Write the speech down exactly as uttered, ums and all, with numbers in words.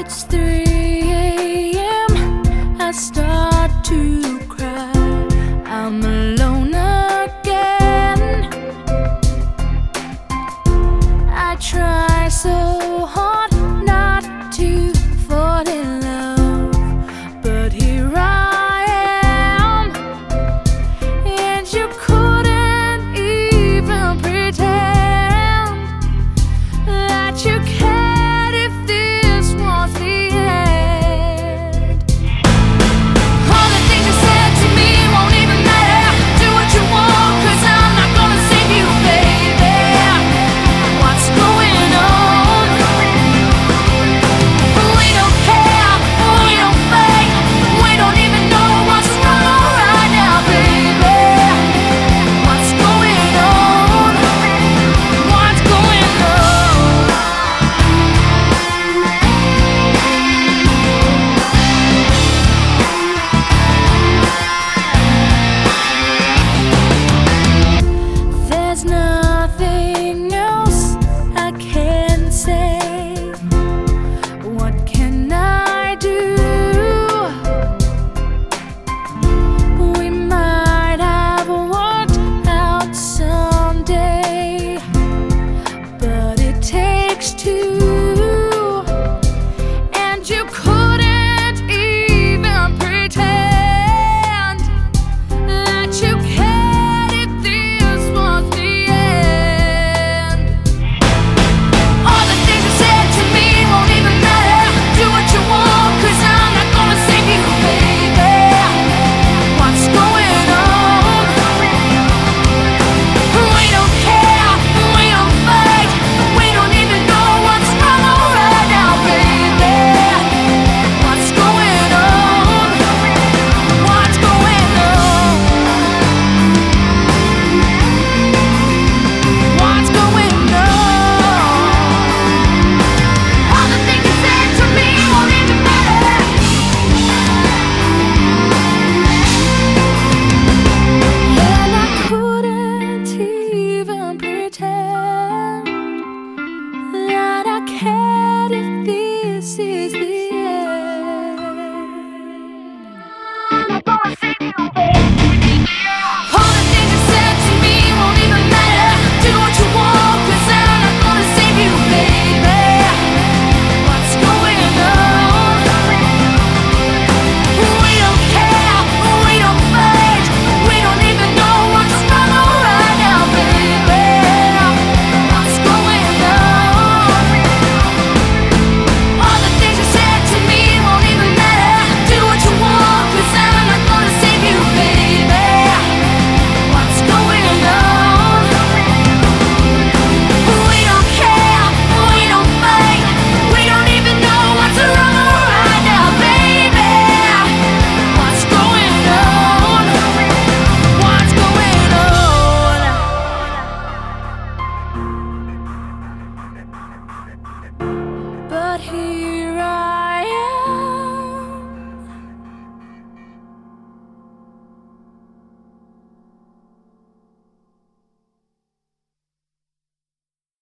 It's three a m I start to cry. I'm alone again. I try so hard not to fall in love, but here I am, and you couldn't even pretend that you cared if this was the end. All the things you said to me won't even matter. Do what you want, 'cause I'm not gonna save you, baby. What's going on? We don't care, we don't fake, we don't even know what's wrong right now, baby. What's going on? What's going on? There's nothing else I can say. What can I do? We might have worked out someday, but it takes two, and you couldn't even pretend that you cared if this was the end. All the things you said to me won't even matter. Do what you want, 'cause I'm not gonna save you, baby. What's going on? We don't care, we don't fight, we don't even know what's wrong right now, baby. What's going on? What's going on? What's going on? All the things you said to me won't even matter. And I couldn't even pretend that I cared if this is the end. I'm not gonna save you, baby. All the things you said to me won't even matter. Do what you want, 'cause I'm not gonna save you, baby. What's going on? We don't care, we don't fight, we don't even know what's wrong right now, baby. What's going on? All the things you said to me won't even matter. Do what you want, 'cause I'm not gonna save you, baby. What's going on? We don't care, we don't fight, we don't even know what's wrong right now, baby. What's going on? What's going on? But here